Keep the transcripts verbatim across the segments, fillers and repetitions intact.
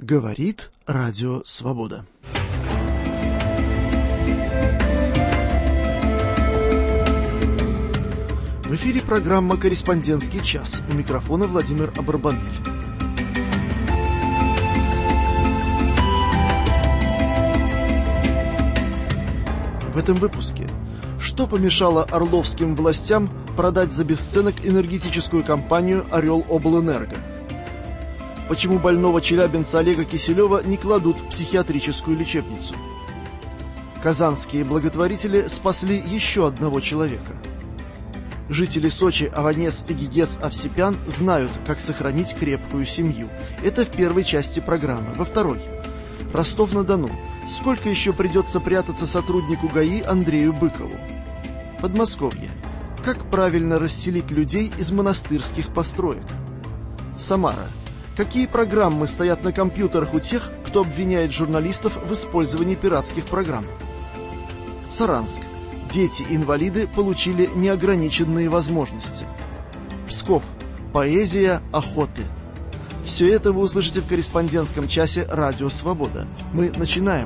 Говорит Радио Свобода. В эфире программа «Корреспондентский час». У микрофона Владимир Абарбанель. В этом выпуске. Что помешало орловским властям продать за бесценок энергетическую компанию «Орел-Облэнерго»? Почему больного челябинца Олега Киселева не кладут в психиатрическую лечебницу? Казанские благотворители спасли еще одного человека. Жители Сочи Аванес и Гигец Овсепян знают, как сохранить крепкую семью. Это в первой части программы. Во второй. Ростов-на-Дону. Сколько еще придется прятаться сотруднику ГАИ Андрею Быкову? Подмосковье. Как правильно расселить людей из монастырских построек? Самара. Какие программы стоят на компьютерах у тех, кто обвиняет журналистов в использовании пиратских программ? Саранск. Дети-инвалиды получили неограниченные возможности. Псков. Поэзия охоты. Все это вы услышите в корреспондентском часе «Радио Свобода». Мы начинаем.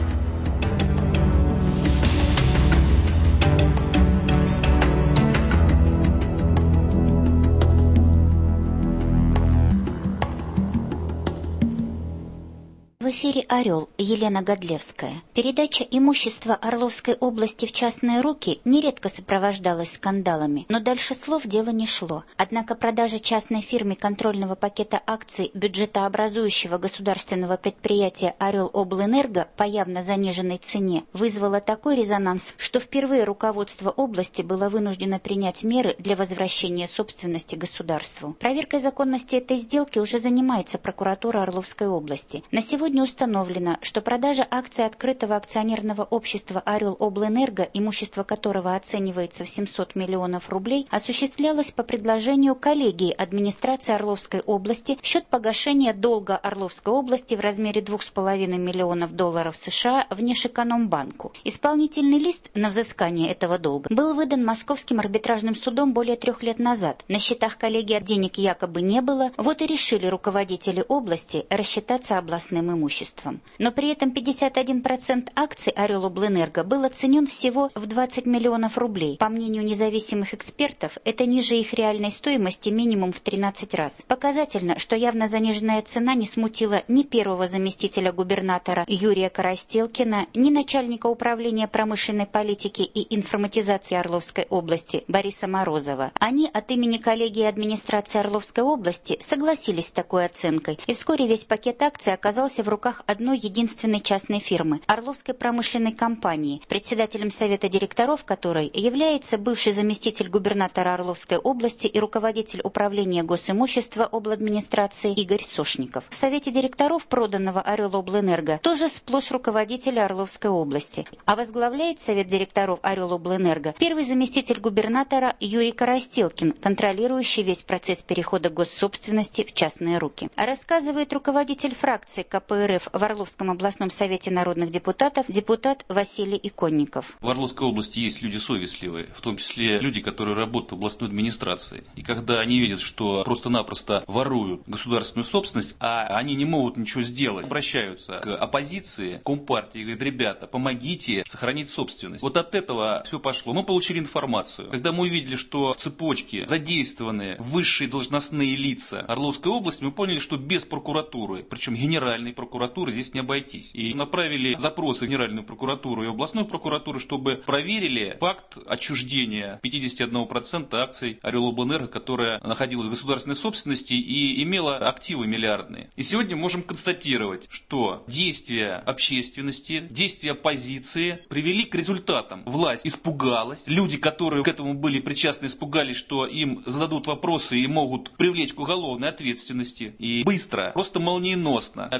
В эфире «Орел», Елена Годлевская. Передача имущества Орловской области в частные руки нередко сопровождалась скандалами, но дальше слов дело не шло. Однако продажа частной фирме контрольного пакета акций бюджетообразующего государственного предприятия «Орел-Облэнерго» по явно заниженной цене вызвала такой резонанс, что впервые руководство области было вынуждено принять меры для возвращения собственности государству. Проверкой законности этой сделки уже занимается прокуратура Орловской области. На сегодня установлено, что продажа акций открытого акционерного общества «Орел-Облэнерго», имущество которого оценивается в семьсот миллионов рублей, осуществлялась по предложению коллегии администрации Орловской области в счет погашения долга Орловской области в размере двух с половиной миллионов долларов США Внешэкономбанку. Исполнительный лист на взыскание этого долга был выдан Московским арбитражным судом более трех лет назад. На счетах коллегии денег якобы не было, вот и решили руководители области рассчитаться областным имуществом. имуществом. Но при этом пятьдесят один процент акций «Орел-Облэнерго» был оценен всего в двадцать миллионов рублей. По мнению независимых экспертов, это ниже их реальной стоимости минимум в тринадцать раз. Показательно, что явно заниженная цена не смутила ни первого заместителя губернатора Юрия Коростелкина, ни начальника управления промышленной политики и информатизации Орловской области Бориса Морозова. Они от имени коллегии администрации Орловской области согласились с такой оценкой, и вскоре весь пакет акций оказался в руках одной единственной частной фирмы – Орловской промышленной компании, председателем совета директоров которой является бывший заместитель губернатора Орловской области и руководитель управления госимущества обладминистрации Игорь Сошников. В совете директоров проданного «Орел-Облэнерго» тоже сплошь руководители Орловской области, а возглавляет совет директоров «Орел-Облэнерго» первый заместитель губернатора Юрий Коростелкин, контролирующий весь процесс перехода госсобственности в частные руки. Рассказывает руководитель фракции ка пэ эр эф в Орловском областном совете народных депутатов депутат Василий Иконников. В Орловской области есть люди совестливые, в том числе люди, которые работают в областной администрации. И когда они видят, что просто-напросто воруют государственную собственность, а они не могут ничего сделать, обращаются к оппозиции, Компартии, и говорят: ребята, помогите сохранить собственность. Вот от этого все пошло. Мы получили информацию. Когда мы увидели, что в цепочке задействованы высшие должностные лица Орловской области, мы поняли, что без прокуратуры, причем генеральной прокуратуры, здесь не обойтись. И направили запросы в Генеральную прокуратуру и областную прокуратуру, чтобы проверили факт отчуждения пятьдесят один процент акций «Орел-Облэнерго», которая находилась в государственной собственности и имела активы миллиардные. И сегодня можем констатировать, что действия общественности, действия оппозиции привели к результатам. Власть испугалась, люди, которые к этому были причастны, испугались, что им зададут вопросы и могут привлечь к уголовной ответственности. И быстро, просто молниеносно операция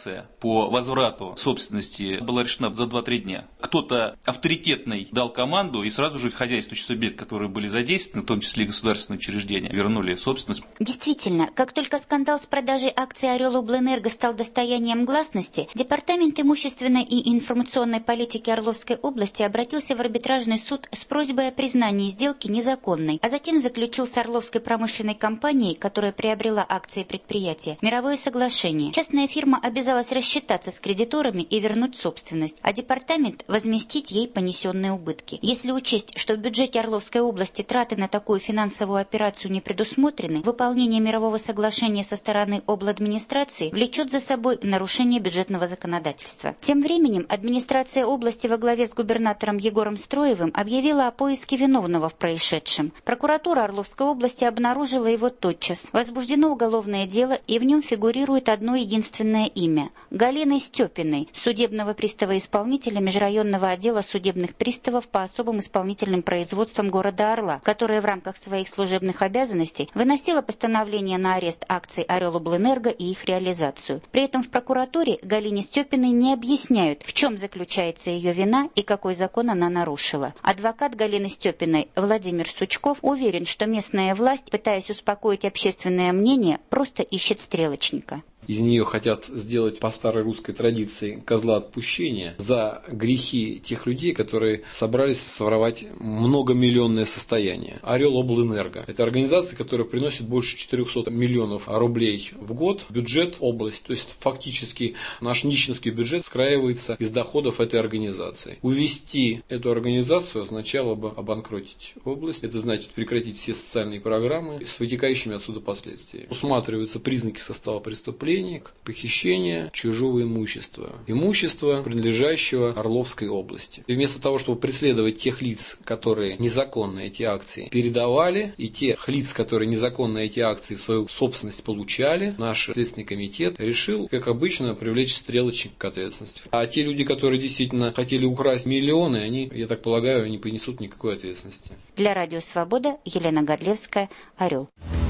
акция по возврату собственности была решена за два-три дня. Кто-то авторитетный дал команду, и сразу же хозяйственные субъекты, которые были задействованы, в том числе и государственные учреждения, вернули собственность. Действительно, как только скандал с продажей акций «Орел Облэнерго» стал достоянием гласности, Департамент имущественной и информационной политики Орловской области обратился в арбитражный суд с просьбой о признании сделки незаконной, а затем заключил с Орловской промышленной компанией, которая приобрела акции предприятия, мировое соглашение. Частная фирма обязалась рассчитаться с кредиторами и вернуть собственность, а департамент возместить ей понесенные убытки. Если учесть, что в бюджете Орловской области траты на такую финансовую операцию не предусмотрены, выполнение мирового соглашения со стороны обладминистрации влечет за собой нарушение бюджетного законодательства. Тем временем администрация области во главе с губернатором Егором Строевым объявила о поиске виновного в происшедшем. Прокуратура Орловской области обнаружила его тотчас. Возбуждено уголовное дело, и в нем фигурирует одно единственное имя – Галины Степиной, судебного пристава-исполнителя межрайонного отдела судебных приставов по особым исполнительным производствам города Орла, которая в рамках своих служебных обязанностей выносила постановление на арест акций «Орел Облэнерго» и их реализацию. При этом в прокуратуре Галине Степиной не объясняют, в чем заключается ее вина и какой закон она нарушила. Адвокат Галины Степиной Владимир Сучков уверен, что местная власть, пытаясь успокоить общественное мнение, просто ищет стрелочника. Из нее хотят сделать по старой русской традиции козла отпущения за грехи тех людей, которые собрались своровать многомиллионное состояние. «Орел Облэнерго» – это организация, которая приносит больше четырехсот миллионов рублей в год в бюджет области. То есть фактически наш нищенский бюджет скраивается из доходов этой организации. Увести эту организацию означало бы обанкротить область. Это значит прекратить все социальные программы с вытекающими отсюда последствиями. Усматриваются признаки состава преступления, похищение чужого имущества, имущества, принадлежащего Орловской области. И вместо того, чтобы преследовать тех лиц, которые незаконно эти акции передавали, и тех лиц, которые незаконно эти акции в свою собственность получали, наш Следственный комитет решил, как обычно, привлечь стрелочник к ответственности. А те люди, которые действительно хотели украсть миллионы, они, я так полагаю, не понесут никакой ответственности. Для Радио Свобода Елена Годлевская, «Орел».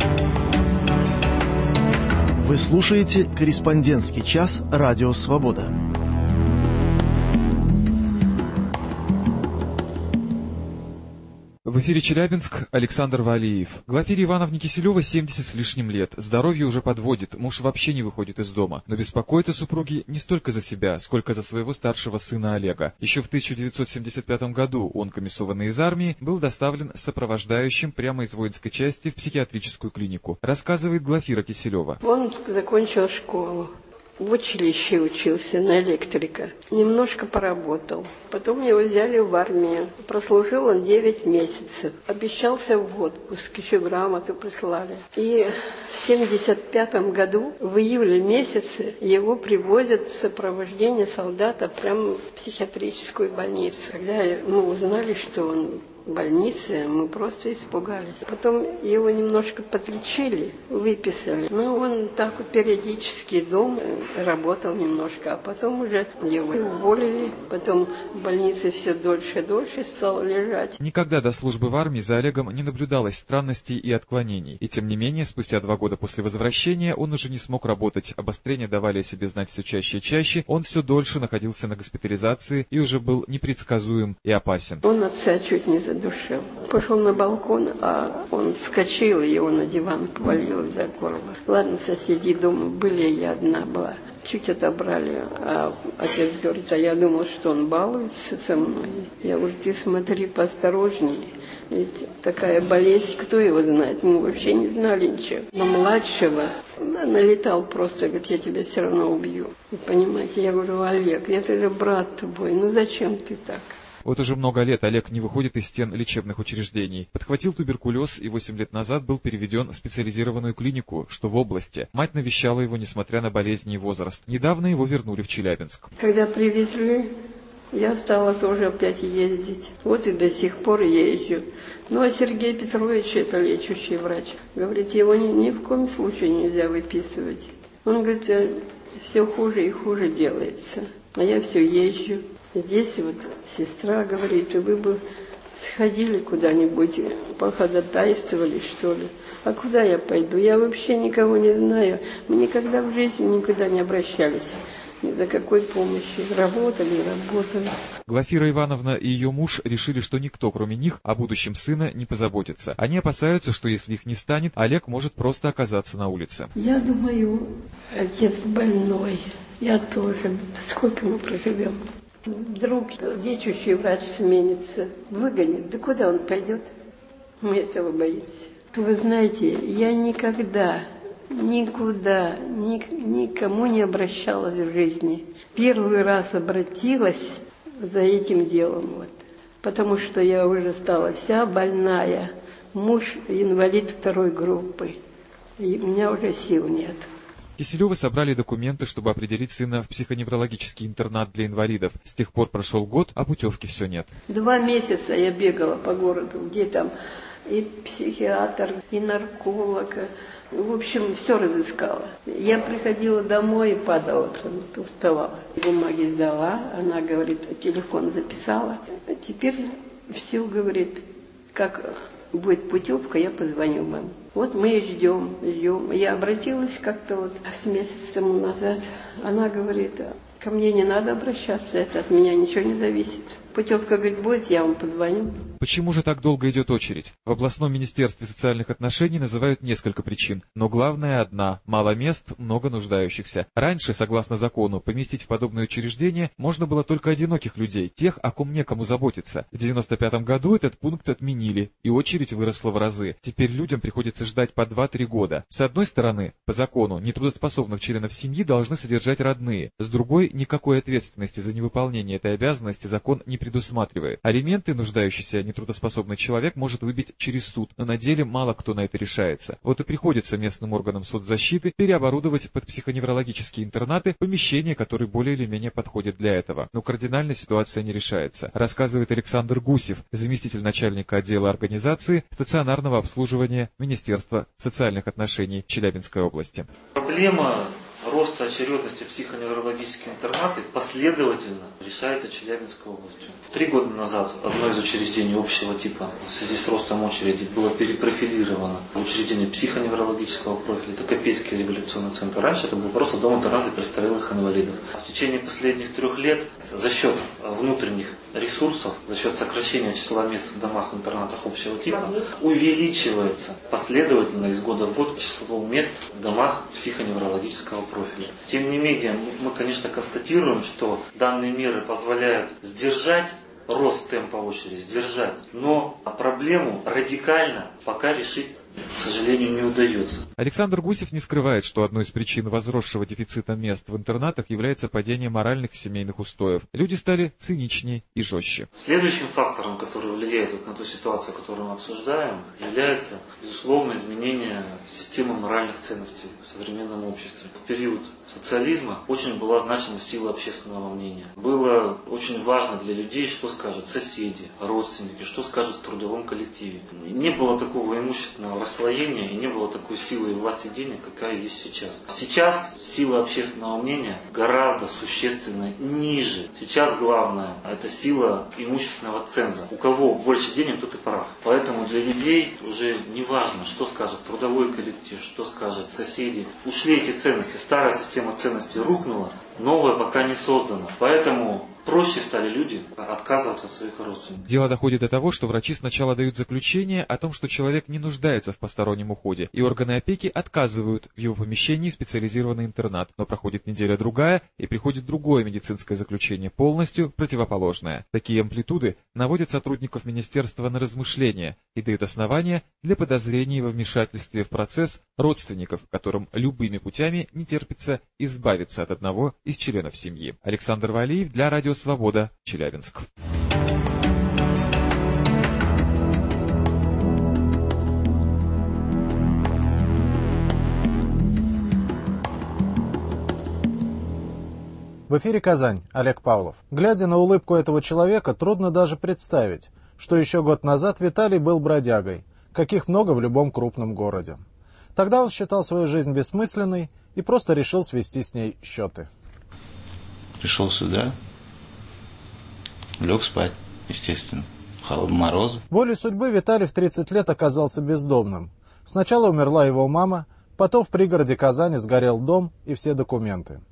Вы слушаете «Корреспондентский час» Радио Свобода. В эфире Челябинск, Александр Валиев. Глафире Ивановне Киселевой семьдесят с лишним лет. Здоровье уже подводит, муж вообще не выходит из дома. Но беспокоит о супруге не столько за себя, сколько за своего старшего сына Олега. Еще в тысяча девятьсот семьдесят пятом году он, комиссованный из армии, был доставлен сопровождающим прямо из воинской части в психиатрическую клинику. Рассказывает Глафира Киселева. Он закончил школу. В училище учился на электрика. Немножко поработал. Потом его взяли в армию. Прослужил он девять месяцев. Обещался в отпуск. Еще грамоту прислали. И в семьдесят пятом году, в июле месяце, его привозят в сопровождении солдата прямо в психиатрическую больницу. Когда мы узнали, что он в больнице, мы просто испугались. Потом его немножко подлечили, выписали. Но он так вот периодически дома работал немножко, а потом уже его уволили. Потом в больнице все дольше и дольше стал лежать. Никогда до службы в армии за Олегом не наблюдалось странностей и отклонений. И тем не менее, спустя два года после возвращения он уже не смог работать. Обострения давали о себе знать все чаще и чаще. Он все дольше находился на госпитализации и уже был непредсказуем и опасен. Он отца чуть не задушил. Пошел на балкон, а он вскочил, и его на диван повалил за горло. Ладно, соседи дома были, я одна была. Чуть отобрали, а отец говорит, а я думал, что он балуется со мной. Я говорю, ты смотри поосторожнее, ведь такая болезнь, кто его знает, мы вообще не знали ничего. На младшего налетал просто, говорит, я тебя все равно убью. Вы понимаете, я говорю, Олег, это же брат твой, ну зачем ты так? Вот уже много лет Олег не выходит из стен лечебных учреждений. Подхватил туберкулез и восемь лет назад был переведен в специализированную клинику, что в области. Мать навещала его, несмотря на болезни и возраст. Недавно его вернули в Челябинск. Когда привезли, я стала тоже опять ездить. Вот и до сих пор езжу. Ну, а Сергей Петрович, это лечащий врач, говорит, его ни, ни в коем случае нельзя выписывать. Он говорит, все хуже и хуже делается. А я все езжу. Здесь вот сестра говорит, вы бы сходили куда-нибудь, походатайствовали, что ли. А куда я пойду? Я вообще никого не знаю. Мы никогда в жизни никуда не обращались. ни до какой помощи. Работали, работали. Глафира Ивановна и ее муж решили, что никто, кроме них, о будущем сына не позаботится. Они опасаются, что если их не станет, Олег может просто оказаться на улице. Я думаю, отец больной, я тоже. Сколько мы проживем? Вдруг лечащий врач сменится, выгонит. Да куда он пойдет? Мы этого боимся. Вы знаете, я никогда, никуда, ни, никому не обращалась в жизни. Первый раз обратилась за этим делом, вот, потому что я уже стала вся больная, муж инвалид второй группы, и у меня уже сил нет. Киселевы собрали документы, чтобы определить сына в психоневрологический интернат для инвалидов. С тех пор прошел год, а путевки все нет. Два месяца я бегала по городу, где там и психиатр, и нарколог. В общем, все разыскала. Я приходила домой и падала, уставала. Бумаги сдала, она говорит, телефон записала. А теперь все говорит, как будет путевка, я позвоню вам. Вот мы и ждем, ждем. Я обратилась как-то вот с месяц тому назад. Она говорит, ко мне не надо обращаться, это от меня ничего не зависит. Путевка, говорит, будет, я вам позвоню. Почему же так долго идет очередь? В областном министерстве социальных отношений называют несколько причин, но главная одна – мало мест, много нуждающихся. Раньше, согласно закону, поместить в подобные учреждения можно было только одиноких людей, тех, о ком некому заботиться. В девяносто пятом году этот пункт отменили, и очередь выросла в разы. Теперь людям приходится ждать по два-три года. С одной стороны, по закону, нетрудоспособных членов семьи должны содержать родные. С другой, никакой ответственности за невыполнение этой обязанности закон не предусматривает. Алименты нуждающийся нетрудоспособный человек может выбить через суд, но на деле мало кто на это решается. Вот и приходится местным органам соцзащиты переоборудовать под психоневрологические интернаты помещения, которые более или менее подходят для этого. Но кардинально ситуация не решается, рассказывает Александр Гусев, заместитель начальника отдела организации стационарного обслуживания Министерства социальных отношений Челябинской области. Проблема роста очередности психоневрологических интернатов последовательно решается Челябинской областью. Три года назад одно из учреждений общего типа в связи с ростом очереди было перепрофилировано в учреждение психоневрологического профиля. Это Копейский революционный центр. Раньше это был просто дом-интернат для престарелых инвалидов. В течение последних трех лет за счет внутренних ресурсов, за счет сокращения числа мест в домах-интернатах общего типа увеличивается последовательно из года в год число мест в домах психоневрологического профиля. Тем не менее, мы, конечно, констатируем, что данные меры позволяют сдержать рост темпа очереди, сдержать, но проблему радикально пока решить, к сожалению, не удается. Александр Гусев не скрывает, что одной из причин возросшего дефицита мест в интернатах является падение моральных и семейных устоев. Люди стали циничнее и жестче. Следующим фактором, который влияет вот на ту ситуацию, которую мы обсуждаем, является, безусловно, изменение системы моральных ценностей в современном обществе. В период социализма очень была значима сила общественного мнения. Было очень важно для людей, что скажут соседи, родственники, что скажут в трудовом коллективе. Не было такого имущественного расслоения и не было такой силы и власти денег, какая есть сейчас. Сейчас сила общественного мнения гораздо существенно ниже. Сейчас главное – это сила имущественного ценза. У кого больше денег, тот и прав. Поэтому для людей уже не важно, что скажет трудовой коллектив, что скажут соседи. Ушли эти ценности. Старая система ценностей рухнула, новая пока не создана. Поэтому проще стали люди отказываться от своих родственников. Дело доходит до того, что врачи сначала дают заключение о том, что человек не нуждается в постороннем уходе, и органы опеки отказывают в его помещении в специализированный интернат. Но проходит неделя-другая, и приходит другое медицинское заключение, полностью противоположное. Такие амплитуды наводят сотрудников министерства на размышления и дают основания для подозрений во вмешательстве в процесс родственников, которым любыми путями не терпится избавиться от одного из членов семьи. Александр Валиев для Радио Свобода, Челябинск. В эфире «Казань», Олег Павлов. Глядя на улыбку этого человека, трудно даже представить, что еще год назад Виталий был бродягой, каких много в любом крупном городе. Тогда он считал свою жизнь бессмысленной и просто решил свести с ней счеты. Пришел сюда, лег спать, естественно, холодные морозы. Волей судьбы Виталий в тридцать лет оказался бездомным. Сначала умерла его мама, потом в пригороде Казани сгорел дом и все документы.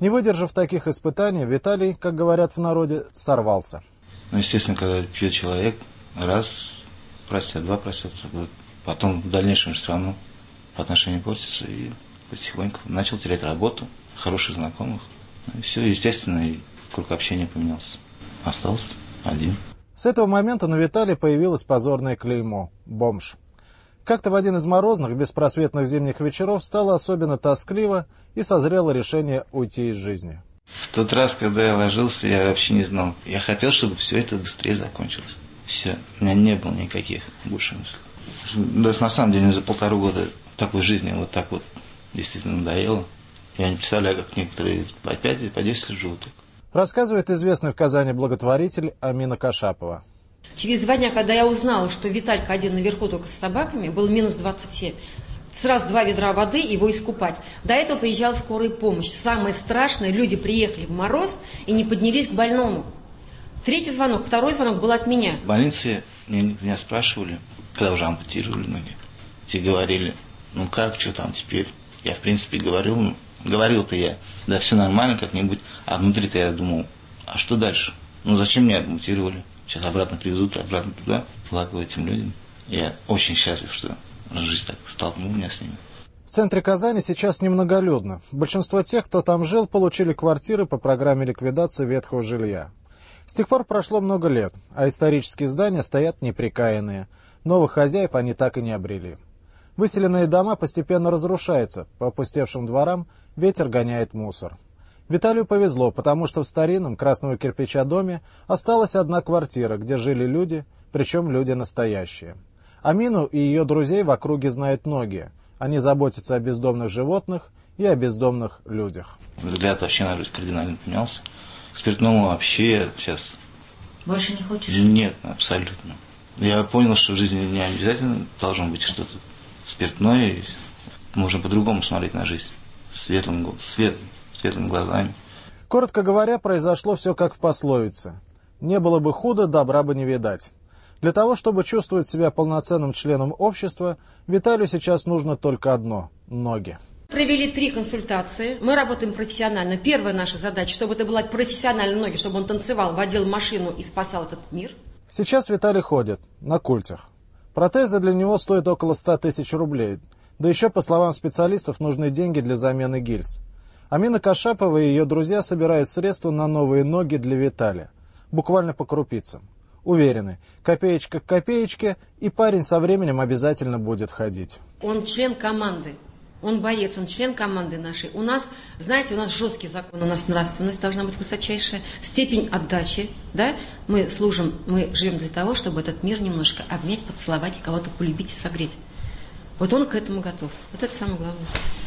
Не выдержав таких испытаний, Виталий, как говорят в народе, сорвался. Ну, естественно, когда пьет человек, раз простят, два простят, потом в дальнейшем все равно отношения портятся, и потихоньку начал терять работу, хороших знакомых. Ну, и все, естественно, и круг общения поменялся. Остался один. С этого момента на Виталия появилось позорное клеймо – бомж. Как-то в один из морозных, беспросветных зимних вечеров стало особенно тоскливо и созрело решение уйти из жизни. В тот раз, когда я ложился, я вообще не знал. Я хотел, чтобы все это быстрее закончилось. Все. У меня не было никаких больше мыслей. Да, на самом деле, за полтора года такой жизни вот так вот действительно надоело. Я не представляю, как некоторые по пять и по десять лет живут. Рассказывает известный в Казани благотворитель Амина Кашапова. Через два дня, когда я узнала, что Виталька один наверху только с собаками, был минус двадцать семь. Сразу два ведра воды, его искупать. До этого приезжала скорая помощь. Самое страшное, люди приехали в мороз и не поднялись к больному. Третий звонок, второй звонок был от меня. В больнице меня спрашивали, когда уже ампутировали ноги. Те говорили, ну как, что там теперь? Я, в принципе, говорил, ну, говорил-то я, да все нормально как-нибудь. А внутри-то я думал, а что дальше? Ну зачем меня ампутировали? Сейчас обратно привезут, обратно туда. Плакал этим людям. Я очень счастлив, что жизнь так столкнула меня с ними. В центре Казани сейчас немноголюдно. Большинство тех, кто там жил, получили квартиры по программе ликвидации ветхого жилья. С тех пор прошло много лет, а исторические здания стоят неприкаянные. Новых хозяев они так и не обрели. Выселенные дома постепенно разрушаются. По опустевшим дворам ветер гоняет мусор. Виталию повезло, потому что в старинном красного кирпича доме осталась одна квартира, где жили люди, причем люди настоящие. Амину и ее друзей в округе знают многие. Они заботятся о бездомных животных и о бездомных людях. Взгляд вообще на жизнь кардинально поменялся. К спиртному вообще сейчас... Больше не хочешь? Нет, абсолютно. Я понял, что в жизни не обязательно должно быть что-то спиртное. Можно по-другому смотреть на жизнь. Светлым, свет, светлыми глазами. Коротко говоря, произошло все как в пословице. Не было бы худо, добра бы не видать. Для того, чтобы чувствовать себя полноценным членом общества, Виталию сейчас нужно только одно – ноги. Провели три консультации. Мы работаем профессионально. Первая наша задача, чтобы это была профессиональная ноги, чтобы он танцевал, водил машину и спасал этот мир. Сейчас Виталий ходит на культях. Протезы для него стоят около ста тысяч рублей. Да еще, по словам специалистов, нужны деньги для замены гильз. Амина Кашапова и ее друзья собирают средства на новые ноги для Виталия. Буквально по крупицам. Уверены, копеечка к копеечке, и парень со временем обязательно будет ходить. Он член команды, он боец, он член команды нашей. У нас, знаете, у нас жесткий закон, у нас нравственность должна быть высочайшая, степень отдачи, да? Мы служим, мы живем для того, чтобы этот мир немножко обнять, поцеловать и кого-то полюбить и согреть. Вот он к этому готов. Вот это самое главное.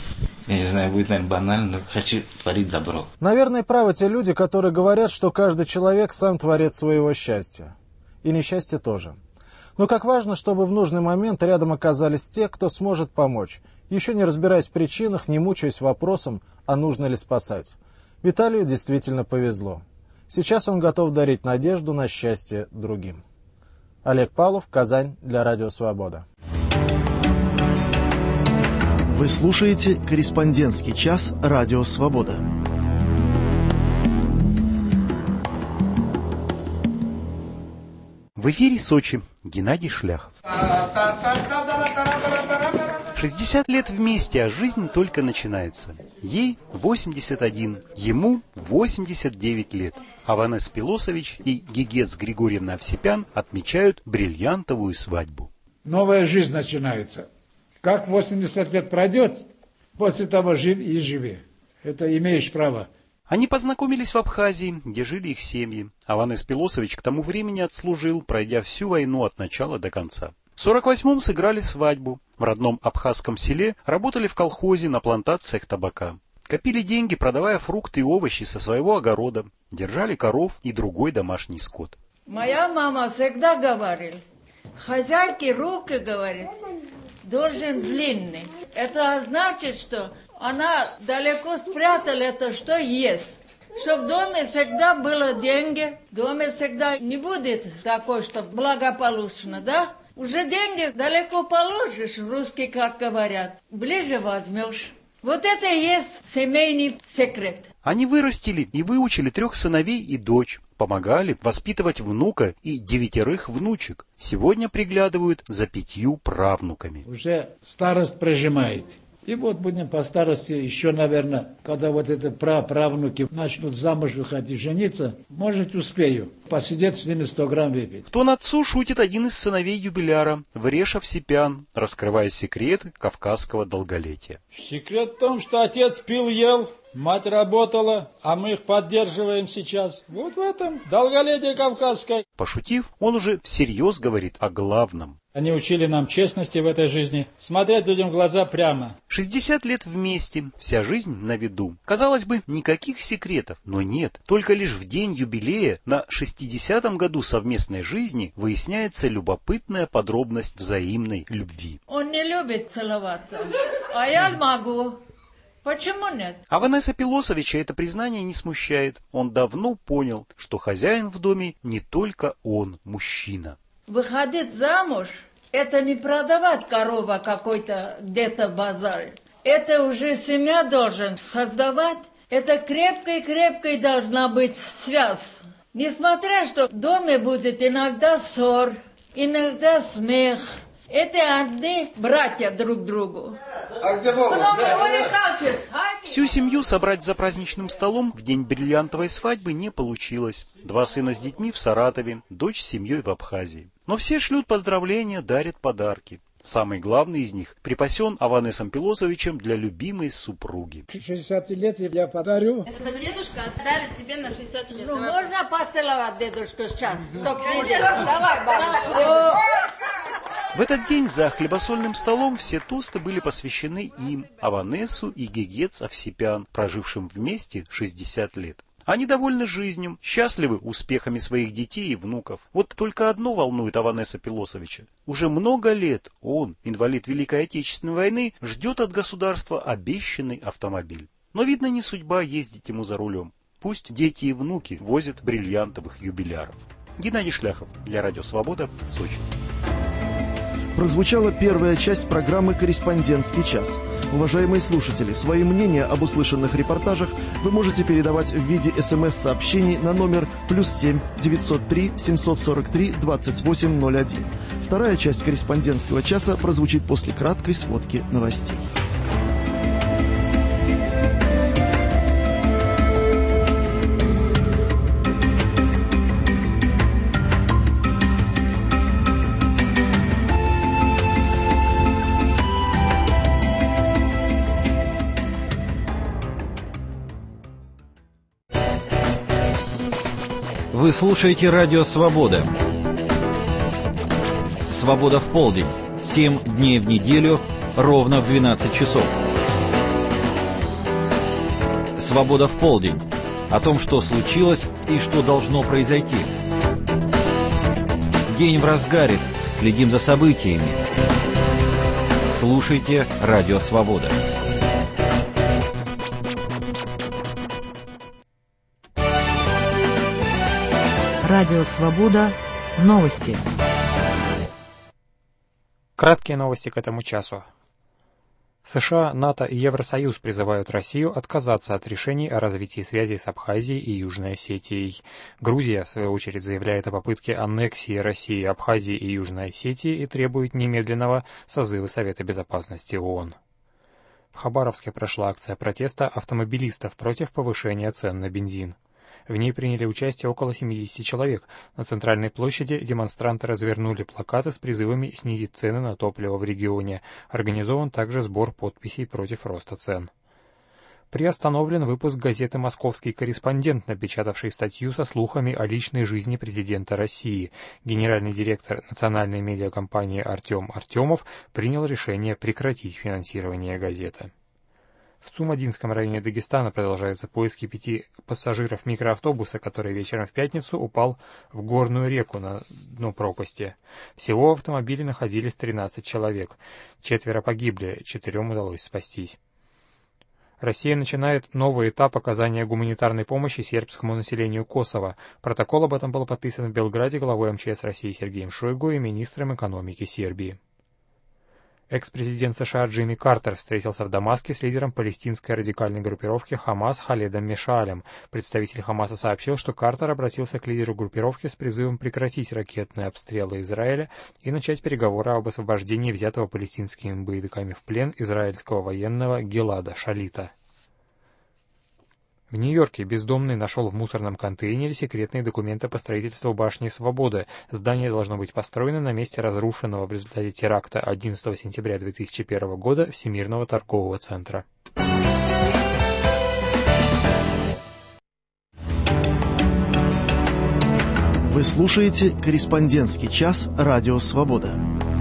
Я не знаю, будет, наверное, банально, но хочу творить добро. Наверное, правы те люди, которые говорят, что каждый человек сам творец своего счастья. И несчастье тоже. Но как важно, чтобы в нужный момент рядом оказались те, кто сможет помочь, еще не разбираясь в причинах, не мучаясь вопросом, а нужно ли спасать. Виталию действительно повезло. Сейчас он готов дарить надежду на счастье другим. Олег Павлов, Казань, для Радио Свобода. Вы слушаете «Корреспондентский час» Радио Свобода. В эфире Сочи. Геннадий Шляхов. шестьдесят лет вместе, а жизнь только начинается. Ей восемьдесят один, ему восемьдесят девять лет. Аванес Пилосович и Гигец Григорьевна Овсепян отмечают бриллиантовую свадьбу. Новая жизнь начинается. Как восемьдесят лет пройдет, после того живи и живи. Это имеешь право. Они познакомились в Абхазии, где жили их семьи. Аванес Пилосович к тому времени отслужил, пройдя всю войну от начала до конца. В сорок восьмом сыграли свадьбу. В родном абхазском селе работали в колхозе на плантациях табака. Копили деньги, продавая фрукты и овощи со своего огорода. Держали коров и другой домашний скот. Моя мама всегда говорила, хозяйки руки, говорит, должен длинный. Это значит, что она далеко спрятала это, что есть. Чтобы в доме всегда было деньги, в доме всегда не будет такой, что благополучно, да? Уже деньги далеко положишь, русские как говорят, ближе возьмешь. Вот это и есть семейный секрет. Они вырастили и выучили трех сыновей и дочь, помогали воспитывать внука и девятерых внучек. Сегодня приглядывают за пятью правнуками. Уже старость прижимает. И вот будем по старости еще, наверное, когда вот это праправнуки начнут замуж выходить, жениться, может, успею посидеть с ними сто грамм выпить. В тон отцу шутит один из сыновей юбиляра, Врешев Сипян, раскрывая секреты кавказского долголетия. Секрет в том, что отец пил, ел, мать работала, а мы их поддерживаем сейчас. Вот в этом долголетие кавказское. Пошутив, он уже всерьез говорит о главном. Они учили нам честности в этой жизни, смотреть людям в глаза прямо. шестьдесят лет вместе, вся жизнь на виду. Казалось бы, никаких секретов, но нет. Только лишь в день юбилея на шестидесятом году совместной жизни выясняется любопытная подробность взаимной любви. Он не любит целоваться, а я могу. Почему нет? А Аванеса Пилосовича это признание не смущает. Он давно понял, что хозяин в доме не только он, мужчина. Выходить замуж – это не продавать корова какой-то где-то в базаре. Это уже семья должен создавать. Это крепкой-крепкой должна быть связь. Несмотря, что в доме будет иногда ссор, иногда смех. Это одни братья друг другу. А где Бога? Всю семью собрать за праздничным столом в день бриллиантовой свадьбы не получилось. Два сына с детьми в Саратове, дочь с семьей в Абхазии. Но все шлют поздравления, дарят подарки. Самый главный из них припасен Аванесом Пилосовичем для любимой супруги. шестьдесят лет я подарю. Это дедушка дарит тебе на шестьдесят лет. Ну, можно поцеловать дедушку сейчас? Конечно, давай, бабушка. В этот день за хлебосольным столом все тосты были посвящены им, Аванесу и Гегец Овсепян, прожившим вместе шестьдесят лет. Они довольны жизнью, счастливы успехами своих детей и внуков. Вот только одно волнует Аванеса Пилосовича. Уже много лет он, инвалид Великой Отечественной войны, ждет от государства обещанный автомобиль. Но, видно, не судьба ездить ему за рулем. Пусть дети и внуки возят бриллиантовых юбиляров. Геннадий Шляхов для Радио Свобода, Сочи. Прозвучала первая часть программы «Корреспондентский час». Уважаемые слушатели, свои мнения об услышанных репортажах вы можете передавать в виде смс-сообщений на номер плюс семь девятьсот три семьсот сорок три двадцать восемь ноль один. Вторая часть «Корреспондентского часа» прозвучит после краткой сводки новостей. Вы слушаете Радио Свобода. Свобода в полдень. Семь дней в неделю, ровно в двенадцать часов. Свобода в полдень. О том, что случилось и что должно произойти. День в разгаре. Следим за событиями. Слушайте Радио Свобода. Радио Свобода. Новости. Краткие новости к этому часу. США, НАТО и Евросоюз призывают Россию отказаться от решений о развитии связей с Абхазией и Южной Осетией. Грузия, в свою очередь, заявляет о попытке аннексии России, Абхазии и Южной Осетии и требует немедленного созыва Совета Безопасности ООН. В Хабаровске прошла акция протеста автомобилистов против повышения цен на бензин. В ней приняли участие около семидесяти человек. На центральной площади демонстранты развернули плакаты с призывами снизить цены на топливо в регионе. Организован также сбор подписей против роста цен. Приостановлен выпуск газеты «Московский корреспондент», напечатавший статью со слухами о личной жизни президента России. Генеральный директор национальной медиакомпании Артем Артемов принял решение прекратить финансирование газеты. В Цумадинском районе Дагестана продолжаются поиски пяти пассажиров микроавтобуса, который вечером в пятницу упал в горную реку на дно пропасти. Всего в автомобиле находились тринадцать человек. Четверо погибли, четырем удалось спастись. Россия начинает новый этап оказания гуманитарной помощи сербскому населению Косово. Протокол об этом был подписан в Белграде главой эм че эс России Сергеем Шойгу и министром экономики Сербии. Экс-президент США Джимми Картер встретился в Дамаске с лидером палестинской радикальной группировки «Хамас» Халедом Мешаалем. Представитель «Хамаса» сообщил, что Картер обратился к лидеру группировки с призывом прекратить ракетные обстрелы Израиля и начать переговоры об освобождении взятого палестинскими боевиками в плен израильского военного Гилада Шалита. В Нью-Йорке бездомный нашел в мусорном контейнере секретные документы по строительству башни Свободы. Здание должно быть построено на месте разрушенного в результате теракта одиннадцатого сентября две тысячи первого года Всемирного торгового центра. Вы слушаете «Корреспондентский час» Радио Свобода.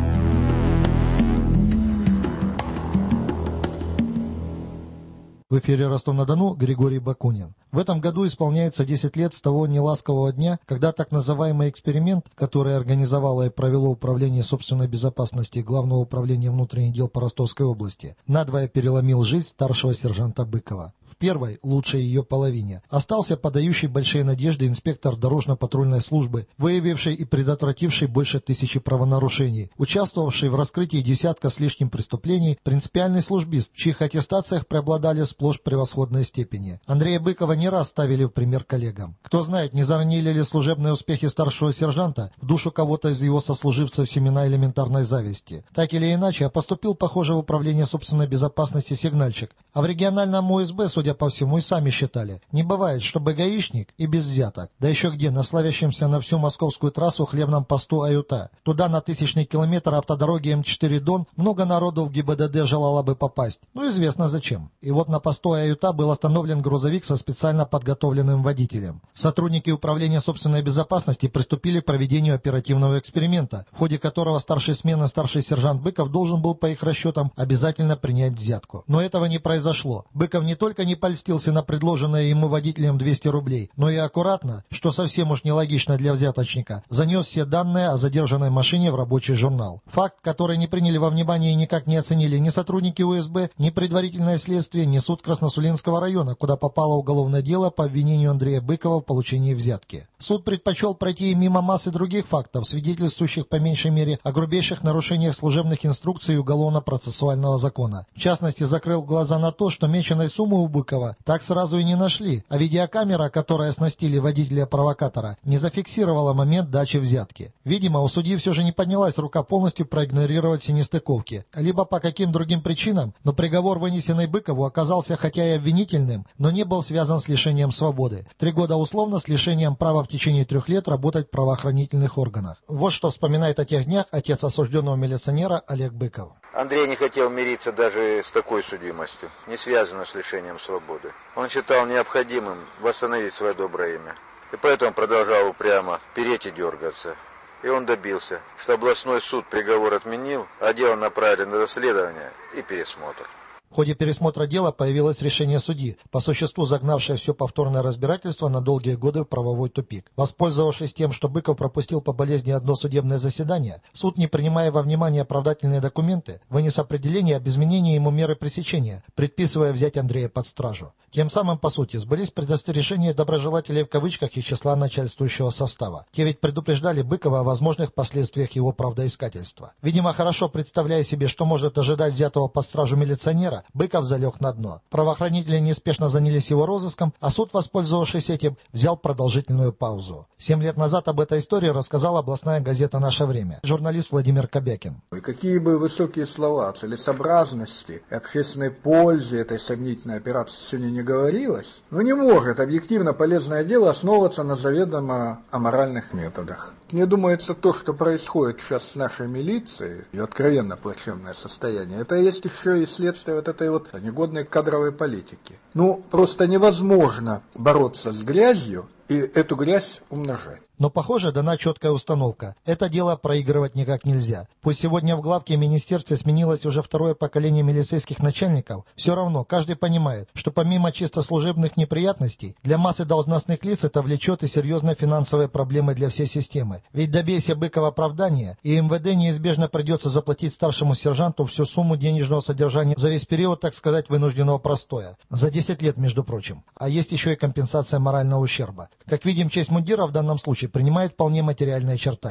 В эфире Ростов-на-Дону Григорий Бакунин. В этом году исполняется десять лет с того неласкового дня, когда так называемый эксперимент, который организовало и провело Управление собственной безопасности Главного управления внутренних дел по Ростовской области, надвое переломил жизнь старшего сержанта Быкова. В первой, лучшей ее половине, остался подающий большие надежды инспектор дорожно-патрульной службы, выявивший и предотвративший больше тысячи правонарушений, участвовавший в раскрытии десятка с лишним преступлений, принципиальный службист, в чьих аттестациях преобладали сплошь превосходной степени. Андрея Быкова не раз ставили в пример коллегам. Кто знает, не заронили ли служебные успехи старшего сержанта в душу кого-то из его сослуживцев семена элементарной зависти. Так или иначе, а поступил, похоже, в Управление собственной безопасности сигнальщик, а в региональном О С Б, судя по всему, и сами считали. Не бывает, чтобы гаишник и без взяток. Да еще где, на славящемся на всю московскую трассу хлебном посту Аюта. Туда на тысячный километр автодороги М четыре Дон много народу в Г И Б Д Д желало бы попасть. Ну, известно зачем. И вот на посту Аюта был остановлен грузовик со специально подготовленным водителем. Сотрудники Управления собственной безопасности приступили к проведению оперативного эксперимента, в ходе которого старший смены старший сержант Быков должен был, по их расчетам, обязательно принять взятку. Но этого не произошло. Быков не только не польстился на предложенное ему водителем двести рублей, но и аккуратно, что совсем уж нелогично для взяточника, занес все данные о задержанной машине в рабочий журнал. Факт, который не приняли во внимание и никак не оценили ни сотрудники У С Б, ни предварительное следствие, ни суд Красносулинского района, куда попало уголовное дело по обвинению Андрея Быкова в получении взятки. Суд предпочел пройти мимо массы других фактов, свидетельствующих по меньшей мере о грубейших нарушениях служебных инструкций и уголовно-процессуального закона. В частности, закрыл глаза на то, что меченой суммы у Быкова так сразу и не нашли, а видеокамера, которая оснастили водителя-провокатора, не зафиксировала момент дачи взятки. Видимо, у судьи все же не поднялась рука полностью проигнорировать все нестыковки. Либо по каким другим причинам, но приговор, вынесенный Быкову, оказался хотя и обвинительным, но не был связан с лишением свободы. Три года условно с лишением права в течение трех лет работать в правоохранительных органах. Вот что вспоминает о тех днях отец осужденного милиционера Олег Быков. Андрей не хотел мириться даже с такой судимостью, не связанной с лишением свободы. Он считал необходимым восстановить свое доброе имя. И поэтому продолжал упрямо переть и дергаться. И он добился, что областной суд приговор отменил, а дело направили на расследование и пересмотр. В ходе пересмотра дела появилось решение судьи, по существу загнавшее все повторное разбирательство на долгие годы в правовой тупик. Воспользовавшись тем, что Быков пропустил по болезни одно судебное заседание, суд, не принимая во внимание оправдательные документы, вынес определение об изменении ему меры пресечения, предписывая взять Андрея под стражу. Тем самым, по сути, сбылись предостережения доброжелателей в кавычках из числа начальствующего состава. Те ведь предупреждали Быкова о возможных последствиях его правдоискательства. Видимо, хорошо представляя себе, что может ожидать взятого под стражу милиционера, Быков залег на дно. Правоохранители неспешно занялись его розыском, а суд, воспользовавшись этим, взял продолжительную паузу. Семь лет назад об этой истории рассказала областная газета «Наше время». Журналист Владимир Кобякин. И какие бы высокие слова о целесообразности и общественной пользе этой сомнительной операции сегодня не говорилось, но не может объективно полезное дело основываться на заведомо аморальных методах. Мне думается, то, что происходит сейчас с нашей милицией, и откровенно плачевное состояние, это есть еще и следствие вот этой вот негодной кадровой политики. Ну, просто невозможно бороться с грязью и эту грязь умножать. Но, похоже, дана четкая установка. Это дело проигрывать никак нельзя. Пусть сегодня в главке министерства сменилось уже второе поколение милицейских начальников, все равно каждый понимает, что помимо чисто служебных неприятностей, для массы должностных лиц это влечет и серьезные финансовые проблемы для всей системы. Ведь добейся Быкова оправдания, и эм вэ дэ неизбежно придется заплатить старшему сержанту всю сумму денежного содержания за весь период, так сказать, вынужденного простоя. За десять лет, между прочим. А есть еще и компенсация морального ущерба. Как видим, честь мундира в данном случае принимает вполне материальные очертания.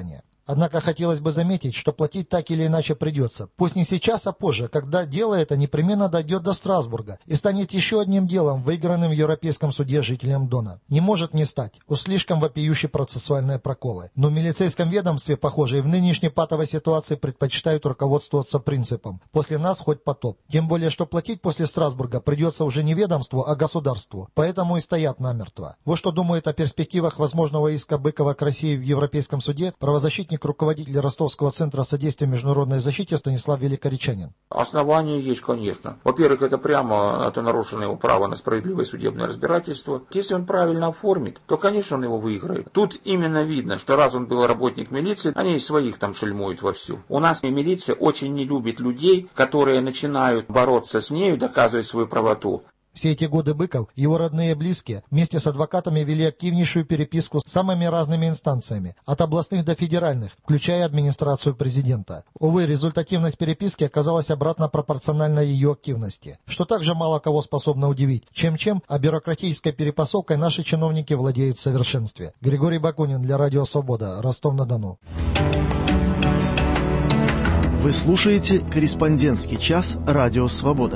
Однако хотелось бы заметить, что платить так или иначе придется. Пусть не сейчас, а позже, когда дело это непременно дойдет до Страсбурга и станет еще одним делом, выигранным в Европейском суде жителям Дона. Не может не стать. Уж слишком вопиющие процессуальные проколы. Но в милицейском ведомстве, похоже, и в нынешней патовой ситуации предпочитают руководствоваться принципом «после нас хоть потоп». Тем более, что платить после Страсбурга придется уже не ведомству, а государству. Поэтому и стоят намертво. Вот что думает о перспективах возможного иска Быкова к России в Европейском суде правозащитник, руководитель Ростовского центра содействия международной защите Станислав Великоречанин. Основания есть, конечно. Во-первых, это прямо это нарушено его право на справедливое судебное разбирательство. Если он правильно оформит, то, конечно, он его выиграет. Тут именно видно, что раз он был работник милиции, они своих там шельмуют вовсю. У нас милиция очень не любит людей, которые начинают бороться с нею, доказывать свою правоту. Все эти годы Быков, его родные и близкие, вместе с адвокатами вели активнейшую переписку с самыми разными инстанциями, от областных до федеральных, включая администрацию президента. Увы, результативность переписки оказалась обратно пропорциональна ее активности, что также мало кого способно удивить. Чем-чем, а бюрократической перепасовкой наши чиновники владеют в совершенстве. Григорий Бакунин для Радио Свобода, Ростов-на-Дону. Вы слушаете «Корреспондентский час» Радио Свобода.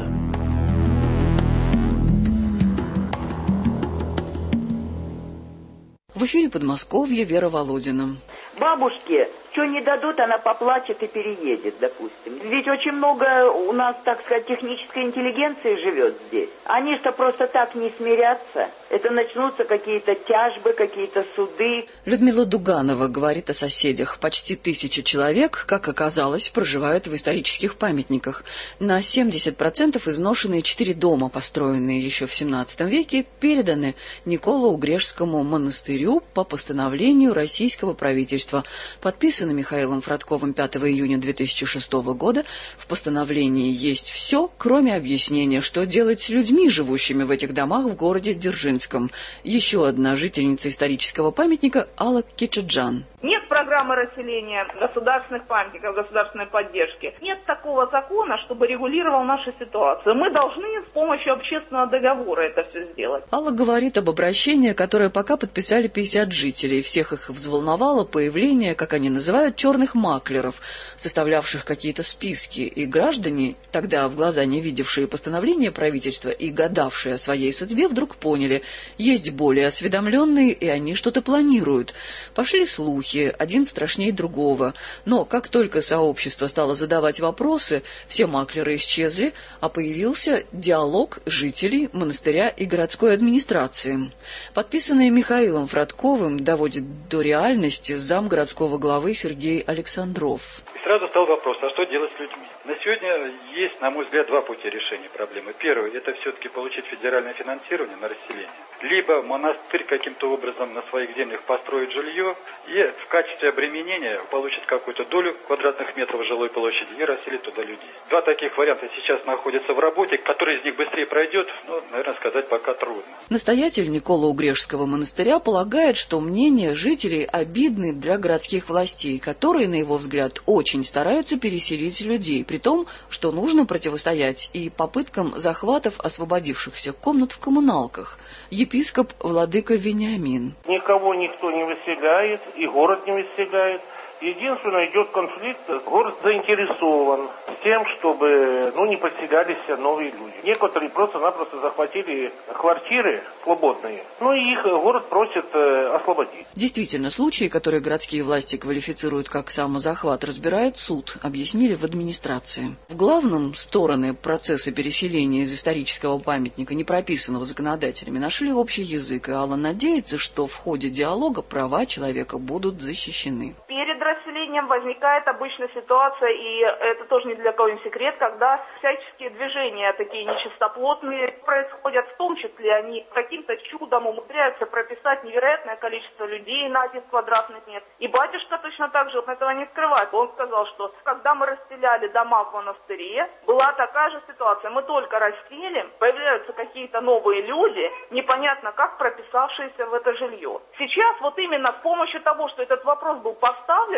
В эфире Подмосковье, Вера Володина. Бабушке, что не дадут, она поплачет и переедет, допустим. Ведь очень много у нас, так сказать, технической интеллигенции живет здесь. Они что, просто так не смирятся? Это начнутся какие-то тяжбы, какие-то суды. Людмила Дуганова говорит о соседях. Почти тысяча человек, как оказалось, проживают в исторических памятниках. На семьдесят процентов изношенные четыре дома, построенные еще в семнадцатом веке, переданы Николо-Угрешскому монастырю по постановлению российского правительства, подписано Михаилом Фродковым пятого июня две тысячи шестого года. В постановлении есть все, кроме объяснения, что делать с людьми, живущими в этих домах в городе Дзержинском. Еще одна жительница исторического памятника Алла Кичаджан. Нет программы расселения государственных памятников, государственной поддержки. Нет такого закона, чтобы регулировал нашу ситуацию. Мы должны с помощью общественного договора это все сделать. Алла говорит об обращении, которое пока подписали пятьдесят жителей. Всех их взволновало появление, как они называют, черных маклеров, составлявших какие-то списки. И граждане, тогда в глаза не видевшие постановления правительства и гадавшие о своей судьбе, вдруг поняли, есть более осведомленные, и они что-то планируют. Пошли слухи, один страшнее другого. Но как только сообщество стало задавать вопросы, все маклеры исчезли, а появился диалог жителей монастыря и городской администрации. Подписанное Михаилом Фродковым доводит до реальности зам городского главы Сергей Александров. Сразу стал вопрос, а что делать с людьми? На сегодня есть, на мой взгляд, два пути решения проблемы. Первый – это все-таки получить федеральное финансирование на расселение. Либо монастырь каким-то образом на своих землях построит жилье и в качестве обременения получит какую-то долю квадратных метров жилой площади и расселит туда людей. Два таких варианта сейчас находятся в работе. Который из них быстрее пройдет, ну, наверное, сказать пока трудно. Настоятель Николо-Угрешского монастыря полагает, что мнения жителей обидны для городских властей, которые, на его взгляд, очень стараются переселить людей, при том, что нужно противостоять и попыткам захватов освободившихся комнат в коммуналках. Епископ владыка Вениамин. Никого никто не выселяет, и город не выселяет. Единственное, идет конфликт, город заинтересован тем, чтобы ну, не поселялись новые люди. Некоторые просто-напросто захватили квартиры свободные, ну и их город просит э, освободить. Действительно, случаи, которые городские власти квалифицируют как самозахват, разбирает суд, объяснили в администрации. В главном стороны процесса переселения из исторического памятника, не прописанного законодателями, нашли общий язык, и Алла надеется, что в ходе диалога права человека будут защищены. Перед расселением возникает обычная ситуация, и это тоже ни для кого не секрет, когда всяческие движения такие нечистоплотные происходят, в том числе они каким-то чудом умудряются прописать невероятное количество людей на один квадратный метр. И батюшка точно так же этого не скрывает. Он сказал, что когда мы расселяли дома в монастыре, была такая же ситуация. Мы только расселим, появляются какие-то новые люди, непонятно как прописавшиеся в это жилье. Сейчас вот именно с помощью того, что этот вопрос был поставлен, наши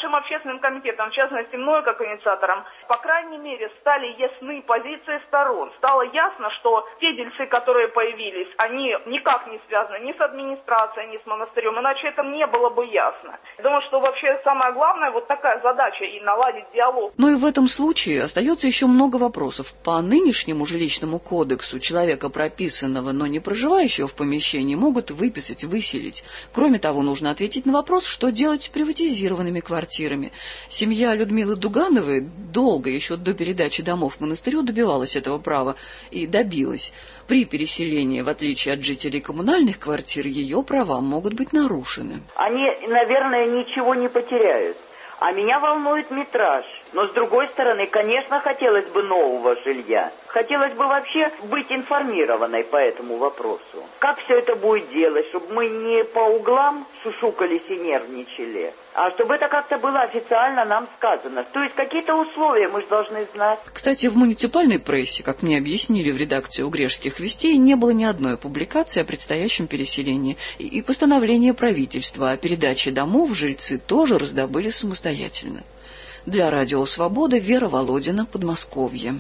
нашим общественным комитетом, в частности мной как инициатором, по крайней мере, стали ясны позиции сторон. Стало ясно, что те дельцы, которые появились, они никак не связаны ни с администрацией, ни с монастырем, иначе это не было бы ясно. Думаю, что вообще самое главное, вот такая задача и наладить диалог. Но и в этом случае остается еще много вопросов. По нынешнему жилищному кодексу человека, прописанного, но не проживающего в помещении, могут выписать, выселить. Кроме того, нужно ответить на вопрос, что делать с приватизированными квартирами. Семья Людмилы Дугановой долго, еще до передачи домов монастырю, добивалась этого права и добилась. При переселении, в отличие от жителей коммунальных квартир, ее права могут быть нарушены. Они, наверное, ничего не потеряют. А меня волнует метраж. Но, с другой стороны, конечно, хотелось бы нового жилья. Хотелось бы вообще быть информированной по этому вопросу. Как все это будет делать, чтобы мы не по углам шушукались и нервничали, а чтобы это как-то было официально нам сказано. То есть какие-то условия мы же должны знать. Кстати, в муниципальной прессе, как мне объяснили в редакции «Угрешских вестей», не было ни одной публикации о предстоящем переселении. И постановление правительства о передаче домов жильцы тоже раздобыли самостоятельно. Для Радио Свобода Вера Володина, Подмосковье.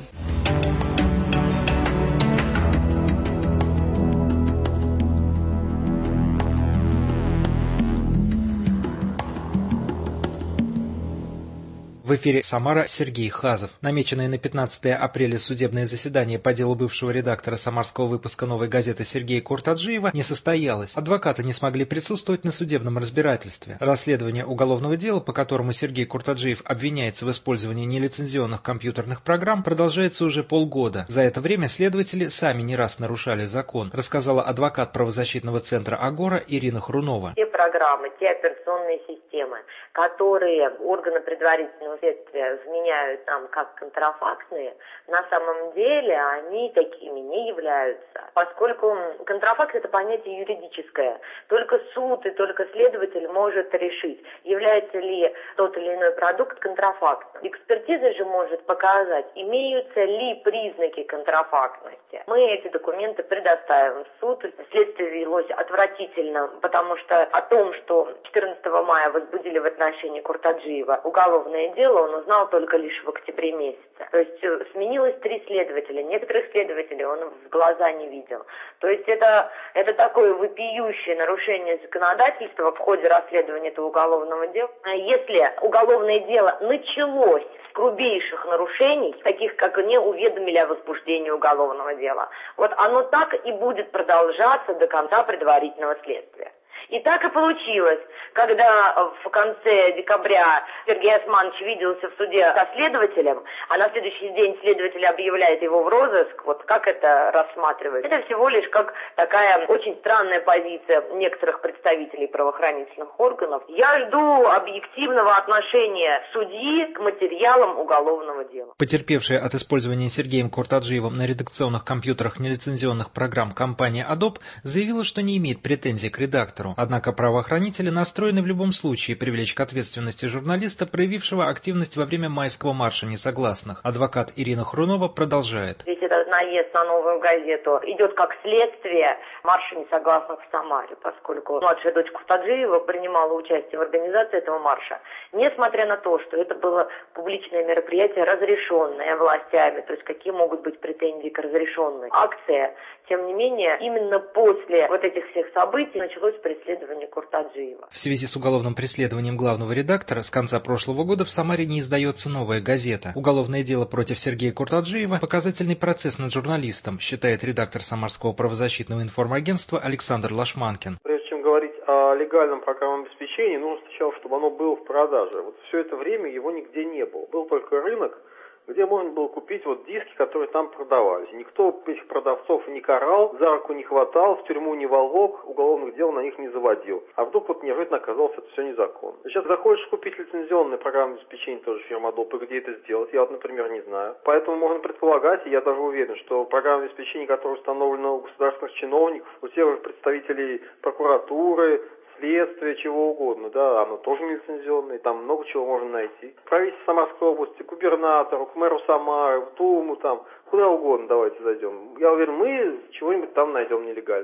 В эфире Самара, Сергей Хазов. Намеченное на пятнадцатое апреля судебное заседание по делу бывшего редактора самарского выпуска «Новой газеты» Сергея Куртаджиева не состоялось. Адвокаты не смогли присутствовать на судебном разбирательстве. Расследование уголовного дела, по которому Сергей Куртаджиев обвиняется в использовании нелицензионных компьютерных программ, продолжается уже полгода. За это время следователи сами не раз нарушали закон, рассказала адвокат правозащитного центра «Агора» Ирина Хрунова. Те программы, те операционные системы, которые органы предварительного следствия вменяют нам как контрафактные, на самом деле они такими не являются. Поскольку контрафакт — это понятие юридическое, только суд и только следователь может решить, является ли тот или иной продукт контрафактным. Экспертиза же может показать, имеются ли признаки контрафактности. Мы эти документы предоставим в суд. Следствие велось отвратительно, потому что о том, что четырнадцатого мая возбудили в отношении Куртаджиева уголовное дело, он узнал только лишь в октябре месяце. То есть сменилось три следователя. Некоторых следователей он в глаза не видел. То есть это, это такое вопиющее нарушение законодательства в ходе расследования этого уголовного дела. Если уголовное дело началось с грубейших нарушений, таких как не уведомили о возбуждении уголовного дела, вот оно так и будет продолжаться до конца предварительного следствия. И так и получилось, когда в конце декабря Сергей Османович виделся в суде со следователем, а на следующий день следователь объявляет его в розыск, вот как это рассматривать? Это всего лишь как такая очень странная позиция некоторых представителей правоохранительных органов. Я жду объективного отношения судьи к материалам уголовного дела. Потерпевшая от использования Сергеем Куртаджиевым на редакционных компьютерах нелицензионных программ компания Adobe заявила, что не имеет претензий к редактору. Однако правоохранители настроены в любом случае привлечь к ответственности журналиста, проявившего активность во время майского марша несогласных. Адвокат Ирина Хрунова продолжает. Весь этот наезд на Новую газету идет как следствие марша несогласных в Самаре, поскольку младшая дочь Куртаджиева принимала участие в организации этого марша, несмотря на то, что это было публичное мероприятие, разрешенное властями, то есть какие могут быть претензии к разрешенной акции. Тем не менее, именно после вот этих всех событий началось преследование Куртаджиева. В связи с уголовным преследованием главного редактора с конца прошлого года в Самаре не издается «Новая газета». Уголовное дело против Сергея Куртаджиева – показательный процесс над журналистом, считает редактор Самарского правозащитного информагентства Александр Лашманкин. Прежде чем говорить о легальном программном обеспечении, нужно сначала, чтобы оно было в продаже. Вот все это время его нигде не было. Был только рынок, где можно было купить вот диски, которые там продавались. Никто этих продавцов не карал, за руку не хватал, в тюрьму не волок, уголовных дел на них не заводил. А вдруг вот неожиданно оказалось, это все незаконно. Сейчас захочешь купить лицензионное программное обеспечение, тоже фирма Adobe, где это сделать, я вот, например, не знаю. Поэтому можно предполагать, и я даже уверен, что программное обеспечение, которое установлено у государственных чиновников, у тех представителей прокуратуры, следствие, чего угодно, да, оно тоже нелицензионное, там много чего можно найти. Правительство Самарской области, губернатору, к мэру Самары, в Думу, там, куда угодно давайте зайдем. Я уверен, мы чего-нибудь там найдем нелегальное.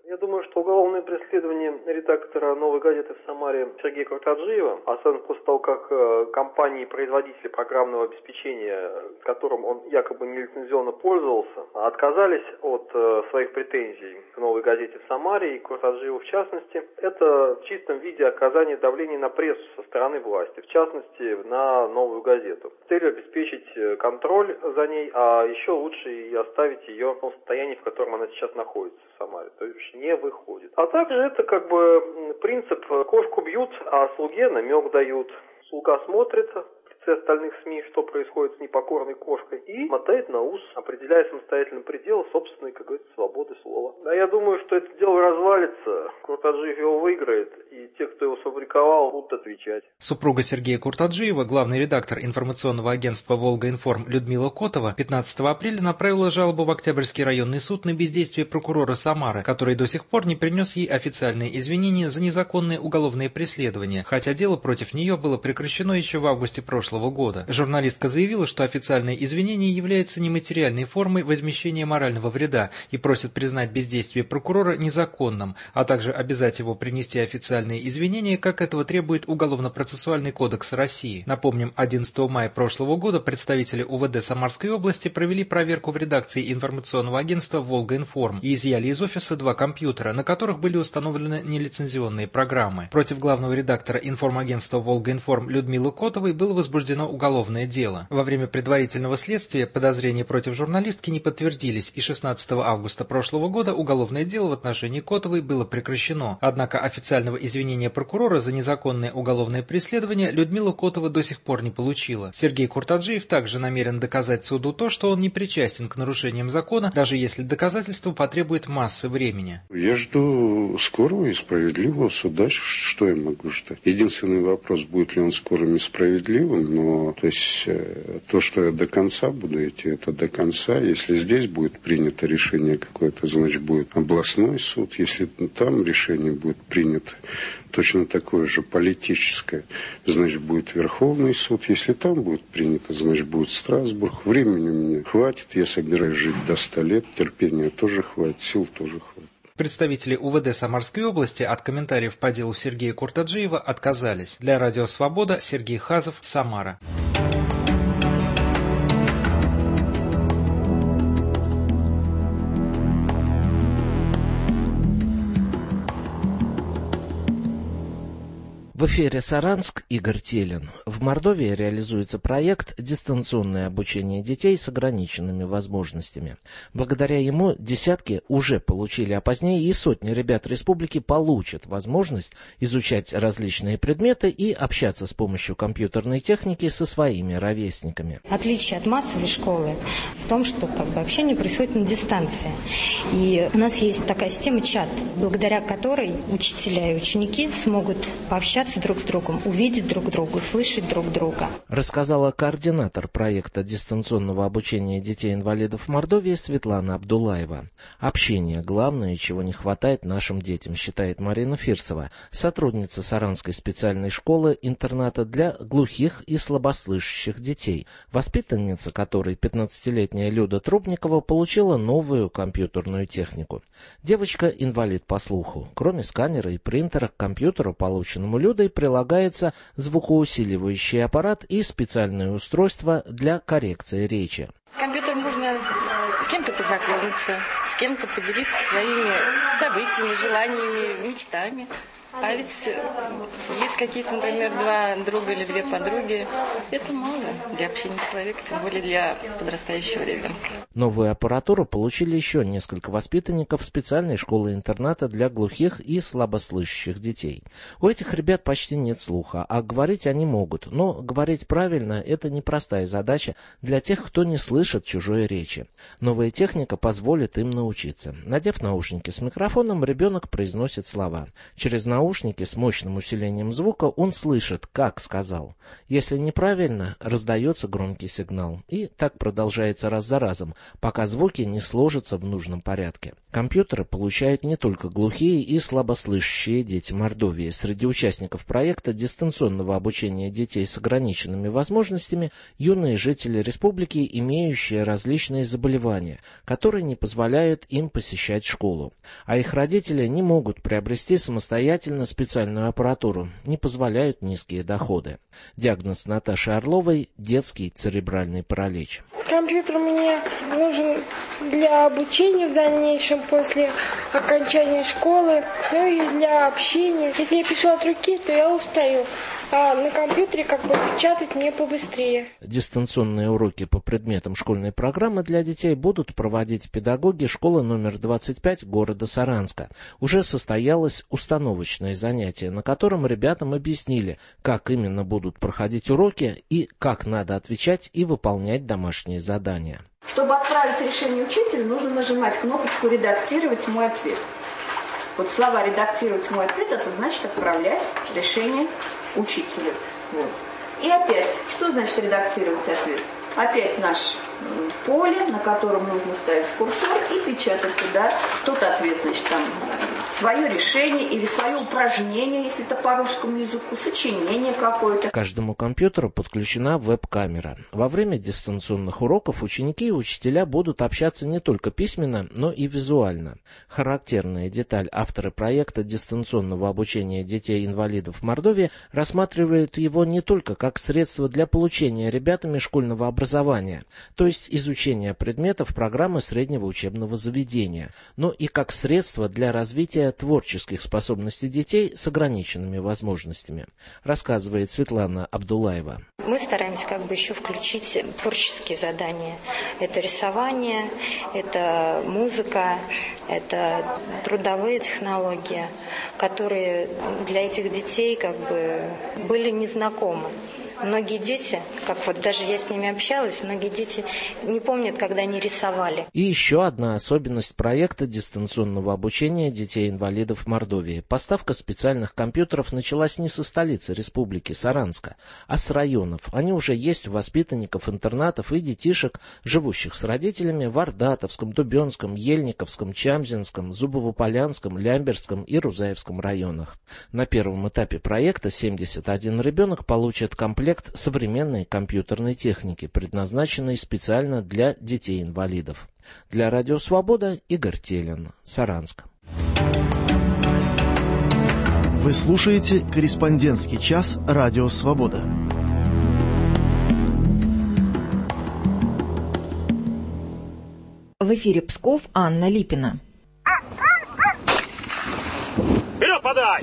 Я думаю, что уголовное преследование редактора «Новой газеты» в Самаре Сергея Куртаджиева, особенно после того, как компании-производители программного обеспечения, которым он якобы нелицензионно пользовался, отказались от своих претензий к «Новой газете» в Самаре и Куртаджиеву в частности, это в чистом виде оказание давления на прессу со стороны власти, в частности на «Новую газету», с целью обеспечить контроль за ней, а еще лучше и оставить ее в том состоянии, в котором она сейчас находится в Самаре, то есть не выходит. А также это как бы принцип: кошку бьют, а слуге намек дают. Слуга смотрит в лице остальных СМИ, что происходит с непокорной кошкой, и мотает на ус, определяя самостоятельно пределы собственной, как говорится, свободы слова. А я думаю, что это дело развалится, Куртаджиев его выиграет, и те, кто его сфабриковал, будут отвечать. Супруга Сергея Куртаджиева, главный редактор информационного агентства «Волга-Информ» Людмила Котова, пятнадцатого апреля направила жалобу в Октябрьский районный суд на бездействие прокурора Самары, который до сих пор не принес ей официальные извинения за незаконные уголовные преследования, хотя дело против нее было прекращено еще в августе прошлого года. Журналистка заявила, что официальное извинение является нематериальной формой возмещения морального вреда и просит признать бездействие прокурора незаконным, а также обязать его принести официальные извинения, как этого требует Уголовно-процессуальный кодекс России. Напомним, одиннадцатого мая прошлого года представители УВД Самарской области провели проверку в редакции информационного агентства «Волга-Информ» и изъяли из офиса два компьютера, на которых были установлены нелицензионные программы. Против главного редактора информагентства «Волга-Информ» Людмилы Котовой было возбуждено уголовное дело. Во время предварительного следствия подозрения против журналистки не подтвердились, и шестнадцатого августа прошлого года уголовное дело в отношении Котовой было прекращено. Однако официального извинения прокурора за незаконное уголовное преследование Людмила Котова до сих пор не получила. Сергей Куртаджиев также намерен доказать суду то, что он не причастен к нарушениям закона, даже если доказательство потребует массы времени. Я жду скорого и справедливого суда. Что я могу ждать? Единственный вопрос, будет ли он скорым и справедливым. Но то есть то, что я до конца буду идти, это до конца. Если здесь будет принято решение какое-то, значит будет областной суд. Если там решение будет принято точно такое же политическое, значит будет Верховный суд. Если там будет принято, значит будет Страсбург. Времени у меня хватит. Я собираюсь жить до ста лет. Терпения тоже хватит, сил тоже хватит. Представители УВД Самарской области от комментариев по делу Сергея Куртаджиева отказались. Для Радио Свобода Сергей Хазов, Самара. В эфире Саранск, Игорь Телин. В Мордовии реализуется проект «Дистанционное обучение детей с ограниченными возможностями». Благодаря ему десятки уже получили, а позднее и сотни ребят республики получат возможность изучать различные предметы и общаться с помощью компьютерной техники со своими ровесниками. Отличие от массовой школы в том, что как бы, общение происходит на дистанции. И у нас есть такая система чат, благодаря которой учителя и ученики смогут пообщаться друг с другом, увидеть друг друга, услышать друг друга. Рассказала координатор проекта дистанционного обучения детей-инвалидов в Мордовии Светлана Абдулаева. Общение – главное, чего не хватает нашим детям, считает Марина Фирсова, сотрудница Саранской специальной школы-интерната для глухих и слабослышащих детей, воспитанница которой, пятнадцатилетняя Люда Трубникова, получила новую компьютерную технику. Девочка – инвалид по слуху. Кроме сканера и принтера к компьютеру, полученному Людой, прилагается звукоусиливающий аппарат и специальное устройство для коррекции речи. С компьютером можно с кем-то познакомиться, с кем-то поделиться своими событиями, желаниями, мечтами. А ведь есть какие-то, например, два друга или две подруги. Это мало для общения человека, тем более для подрастающего ребенка. Новую аппаратуру получили еще несколько воспитанников специальной школы-интерната для глухих и слабослышащих детей. У этих ребят почти нет слуха, а говорить они могут. Но говорить правильно – это непростая задача для тех, кто не слышит чужой речи. Новая техника позволит им научиться. Надев наушники с микрофоном, ребенок произносит слова. Через наушники наушники с мощным усилением звука, он слышит, как сказал. Если неправильно, раздается громкий сигнал. И так продолжается раз за разом, пока звуки не сложатся в нужном порядке. Компьютеры получают не только глухие и слабослышащие дети Мордовии. Среди участников проекта дистанционного обучения детей с ограниченными возможностями юные жители республики, имеющие различные заболевания, которые не позволяют им посещать школу. А их родители не могут приобрести самостоятельно специальную аппаратуру, не позволяют низкие доходы. Диагноз Наташи Орловой – детский церебральный паралич. Компьютер мне нужен для обучения в дальнейшем после окончания школы, ну и для общения. Если я пишу от руки, то я устаю. А на компьютере как бы печатать мне побыстрее. Дистанционные уроки по предметам школьной программы для детей будут проводить педагоги школы номер двадцать пять города Саранска. Уже состоялось установочное занятие, на котором ребятам объяснили, как именно будут проходить уроки и как надо отвечать и выполнять домашние задания. Чтобы отправить решение учителю, нужно нажимать кнопочку «Редактировать мой ответ». Вот слова «редактировать мой ответ» — это значит отправлять решение учителю. Вот. И опять, что значит редактировать ответ? Опять наше поле, на котором нужно ставить курсор и печатать туда тот ответ, значит, там свое решение или свое упражнение, если это по русскому языку, сочинение какое-то. К каждому компьютеру подключена веб-камера. Во время дистанционных уроков ученики и учителя будут общаться не только письменно, но и визуально. Характерная деталь: авторы проекта дистанционного обучения детей-инвалидов в Мордовии рассматривают его не только как средство для получения ребятами школьного образования, то есть изучения предметов программы среднего учебного заведения, но и как средство для развития творческих способностей детей с ограниченными возможностями, рассказывает Светлана Абдулаева. Мы стараемся как бы еще включить творческие задания. Это рисование, это музыка, это трудовые технологии, которые для этих детей как бы были незнакомы. Многие дети, как вот даже я с ними общалась, многие дети не помнят, когда они рисовали. И еще одна особенность проекта дистанционного обучения детей-инвалидов в Мордовии. Поставка специальных компьютеров началась не со столицы республики Саранска, а с районов. Они уже есть у воспитанников интернатов и детишек, живущих с родителями в Ордатовском, Дубенском, Ельниковском, Чамзинском, Зубово-Полянском, Лямберском и Рузаевском районах. На первом этапе проекта семьдесят один ребенок получит комплект современной компьютерной техники, предназначенной специально для детей-инвалидов. Для Радио Свобода Игорь Телин, Саранск. Вы слушаете «Корреспондентский час» Радио Свобода. В эфире Псков, Анна Липина. Вперед подай!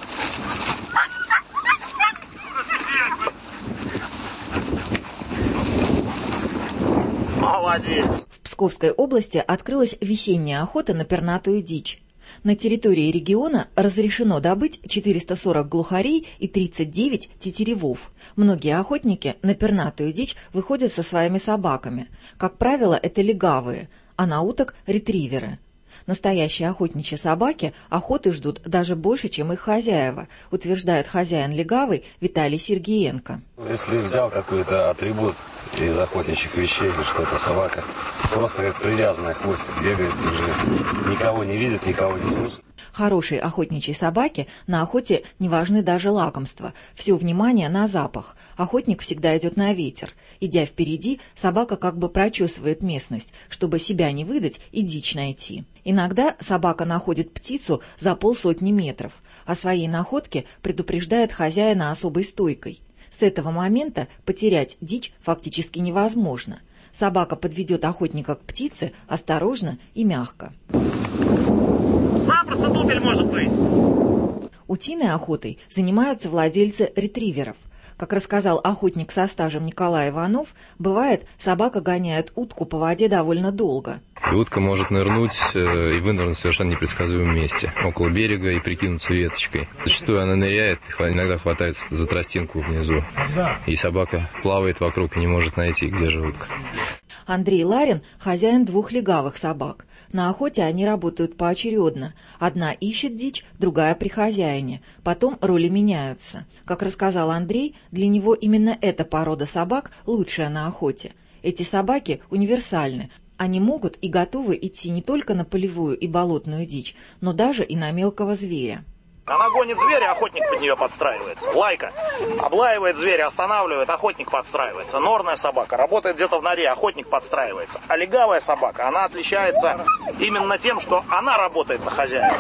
Молодец! В Псковской области открылась весенняя охота на пернатую дичь. На территории региона разрешено добыть четыреста сорок глухарей и тридцать девять тетеревов. Многие охотники на пернатую дичь выходят со своими собаками. Как правило, это легавые, а на уток – ретриверы. Настоящие охотничьи собаки охоты ждут даже больше, чем их хозяева, утверждает хозяин легавый Виталий Сергеенко. Если взял какой-то атрибут из охотничьих вещей или что-то, собака просто как привязанная, хвостик бегает, бежит, никого не видит, никого не слышит. Хорошей охотничьей собаке на охоте не важны даже лакомства. Все внимание на запах. Охотник всегда идет на ветер. Идя впереди, собака как бы прочесывает местность, чтобы себя не выдать и дичь найти. Иногда собака находит птицу за полсотни метров. О своей находке предупреждает хозяина особой стойкой. С этого момента потерять дичь фактически невозможно. Собака подведет охотника к птице осторожно и мягко. Запросто дупель может быть. Утиной охотой занимаются владельцы ретриверов. Как рассказал охотник со стажем Николай Иванов, бывает, собака гоняет утку по воде довольно долго. И утка может нырнуть э, и вынырнуть в совершенно непредсказуемом месте, около берега, и прикинуться веточкой. Зачастую она ныряет, иногда хватается за тростинку внизу, и собака плавает вокруг и не может найти, где же утка. Андрей Ларин – хозяин двух легавых собак. На охоте они работают поочередно. Одна ищет дичь, другая при хозяине. Потом роли меняются. Как рассказал Андрей, для него именно эта порода собак лучшая на охоте. Эти собаки универсальны. Они могут и готовы идти не только на полевую и болотную дичь, но даже и на мелкого зверя. Она гонит зверя, охотник под нее подстраивается. Лайка облаивает зверя, останавливает, охотник подстраивается. Норная собака работает где-то в норе, охотник подстраивается. А легавая собака, она отличается именно тем, что она работает на хозяина.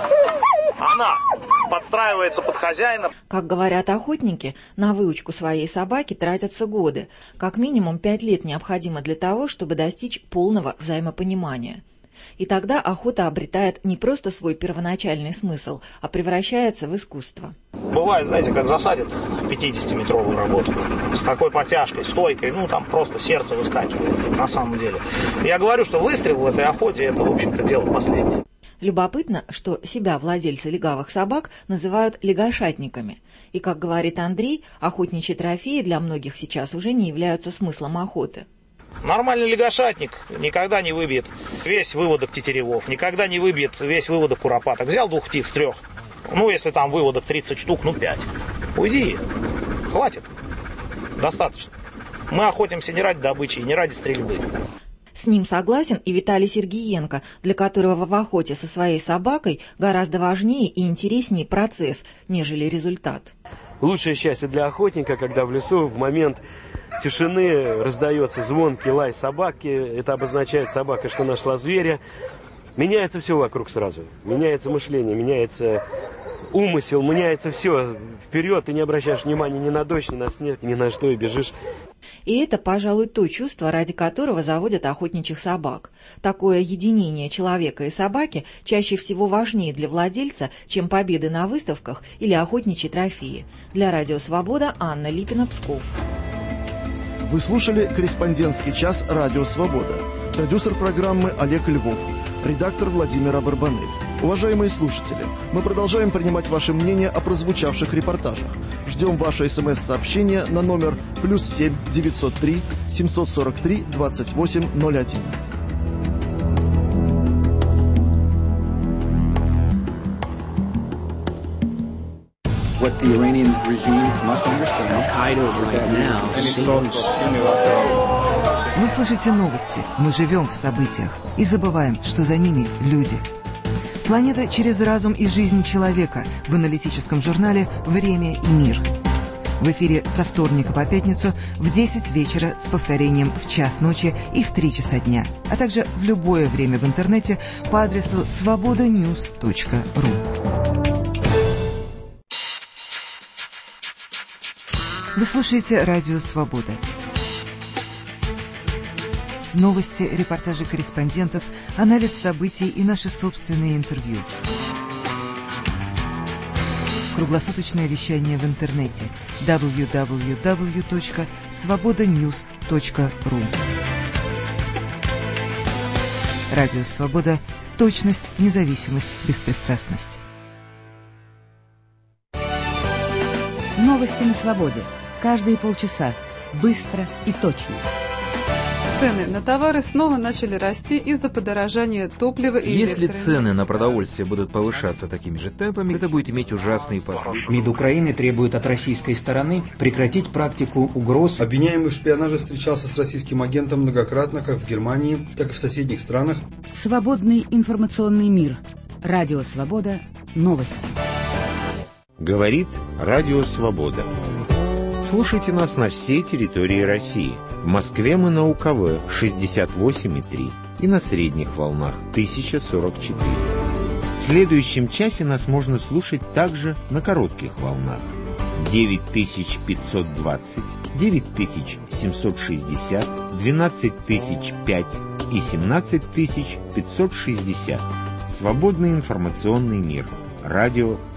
Она подстраивается под хозяина. Как говорят охотники, на выучку своей собаки тратятся годы. Как минимум пять лет необходимо для того, чтобы достичь полного взаимопонимания. И тогда охота обретает не просто свой первоначальный смысл, а превращается в искусство. Бывает, знаете, как засадит пятидесятиметровую работу с такой потяжкой, стойкой, ну там просто сердце выскакивает на самом деле. Я говорю, что выстрел в этой охоте — это, в общем-то, дело последнее. Любопытно, что себя владельцы легавых собак называют лягошатниками. И, как говорит Андрей, охотничьи трофеи для многих сейчас уже не являются смыслом охоты. Нормальный лягошатник никогда не выбьет весь выводок тетеревов, никогда не выбьет весь выводок куропаток. Взял двух птиц, трех. Ну, если там выводок тридцать штук, ну, пять. Уйди. Хватит. Достаточно. Мы охотимся не ради добычи, не ради стрельбы. С ним согласен и Виталий Сергиенко, для которого в охоте со своей собакой гораздо важнее и интереснее процесс, нежели результат. Лучшее счастье для охотника, когда в лесу в момент тишины раздается звонкий лай собаки. Это обозначает собака, что нашла зверя. Меняется все вокруг сразу. Меняется мышление, меняется умысел, меняется все. Вперед, ты не обращаешь внимания ни на дождь, ни на снег, ни на что, и бежишь. И это, пожалуй, то чувство, ради которого заводят охотничьих собак. Такое единение человека и собаки чаще всего важнее для владельца, чем победы на выставках или охотничьи трофеи. Для Радио Свобода Анна Липина, Псков. Вы слушали «Корреспондентский час. Радио Свобода». Продюсер программы Олег Львов. Редактор Владимир Барбанель. Уважаемые слушатели, мы продолжаем принимать ваше мнение о прозвучавших репортажах. Ждем ваше смс-сообщение на номер плюс семь девятьсот три семьсот сорок три двадцать восемь ноль один. What the Iranian regime must understand, Qaeda right now seems... Вы слышите новости, мы живем в событиях и забываем, что за ними люди. Планета через разум и жизнь человека в аналитическом журнале «Время и мир». В эфире со вторника по пятницу в десять вечера с повторением в час ночи и в три часа дня, а также в любое время в интернете по адресу свобода ньюс точка ру. Вы слушаете Радио Свобода. Новости, репортажи корреспондентов, анализ событий и наши собственные интервью. Круглосуточное вещание в интернете дабл ю дабл ю дабл ю точка свобода ньюс точка ру. Радио Свобода. Точность, независимость, беспристрастность. Новости на свободе. Каждые полчаса. Быстро и точно. Цены на товары снова начали расти из-за подорожания топлива и Если цены на продовольствие будут повышаться такими же темпами, это будет иметь ужасные последствия. МИД Украины требует от российской стороны прекратить практику угроз. Обвиняемый в шпионаже встречался с российским агентом многократно, как в Германии, так и в соседних странах. Свободный информационный мир. Радио Свобода. Новости. Говорит Радио Свобода. Слушайте нас на всей территории России. В Москве мы на УКВ шестьдесят восемь и три и на средних волнах тысяча сорок четыре. В следующем часе нас можно слушать также на коротких волнах. девять тысяч пятьсот двадцать, девять тысяч семьсот шестьдесят, двенадцать тысяч пять и семнадцать тысяч пятьсот шестьдесят. Свободный информационный мир. Радио